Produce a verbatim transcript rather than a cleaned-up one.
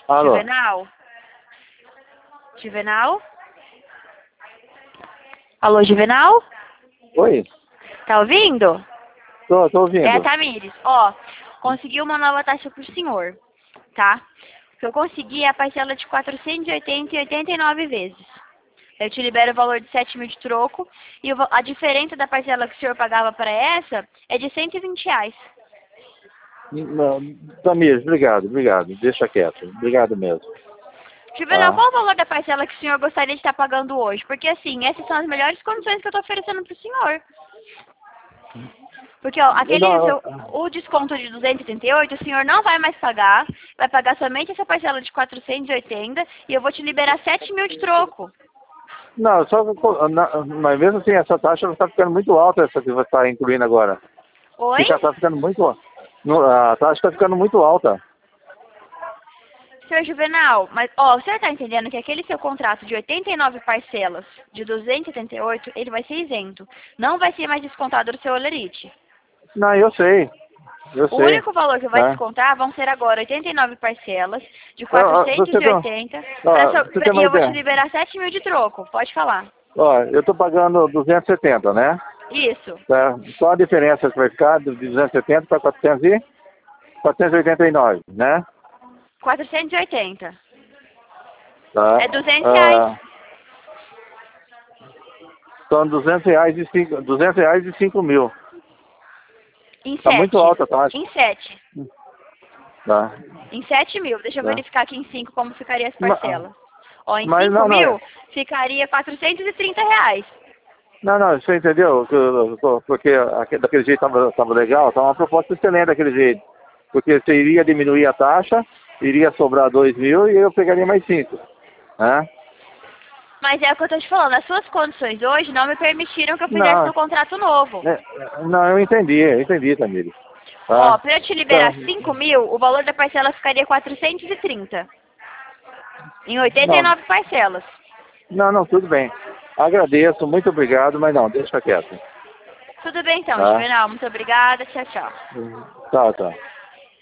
Alô? Juvenal? Juvenal? Alô, Juvenal? Oi? Tá ouvindo? Tô, tô ouvindo. É a Tamires. Ó, consegui uma nova taxa pro senhor, tá? O que eu consegui é a parcela de quatrocentos e oitenta e oitenta e nove vezes. Eu te libero o valor de sete mil de troco e o va- a diferença da parcela que o senhor pagava para essa é de cento e vinte reais. Não, Tamires, obrigado, obrigado. Deixa quieto. Obrigado mesmo. Juvenal, Tá? qual o valor da parcela que o senhor gostaria de estar pagando hoje? Porque assim, essas são as melhores condições que eu estou oferecendo para o senhor. Porque, ó, aquele, Não, seu- o desconto de duzentos e trinta e oito, o senhor não vai mais pagar, vai pagar somente essa parcela de quatrocentos e oitenta e eu vou te liberar sete mil de troco. não, só na- mas mesmo assim, essa taxa está ficando muito alta, essa que você está incluindo agora. Oi? Fica, tá ficando muito. no- A taxa está ficando muito alta. Senhor Juvenal, mas, ó, o senhor tá entendendo que aquele seu contrato de oitenta e nove parcelas de duzentos e setenta e oito, ele vai ser isento. Não vai ser mais descontado do seu olerite. Não, eu sei. Eu O sei. único valor que vai Tá? descontar vão ser agora oitenta e nove parcelas de Ó, ó, você tem, quatrocentos e oitenta pra ó, seu- você pra- tem e uma eu vou te ideia? liberar sete mil de troco. Pode falar. Ó, eu estou pagando duzentos e setenta, né? Isso. Tá? Só a diferença que vai ficar de duzentos e setenta para quatrocentos e quatrocentos e oitenta e nove, né? quatrocentos e oitenta. Tá? É duzentos reais. Ah, são duzentos reais e cinco, duzentos reais e cinco mil. Em Tá muito sete. alta a taxa. Em sete. Tá? Em sete mil. Deixa eu Tá? verificar aqui em cinco como ficaria as Ma- parcelas. Ó, em Mas cinco não, não. mil ficaria quatrocentos e trinta reais. Não, não, você entendeu? Que eu- eu- Porque aque- daquele jeito tava, tava legal, tava uma proposta excelente daquele jeito. Porque você iria diminuir a taxa, iria sobrar dois mil e eu pegaria mais cinco. Né? Mas é o que eu tô te falando. As suas condições hoje não me permitiram que eu fizesse Não, o contrato novo. é, não, eu entendi, eu entendi, Tamires. Ó, Tá? pra eu te Tá. liberar cinco mil, o valor da parcela ficaria quatrocentos e trinta. Em oitenta e Não, nove parcelas. não, não, tudo bem. Agradeço, muito obrigado, mas não, deixa quieto. Tudo bem então, Tá? Juvenal. Muito obrigada. Tchau, tchau. Tá, tá.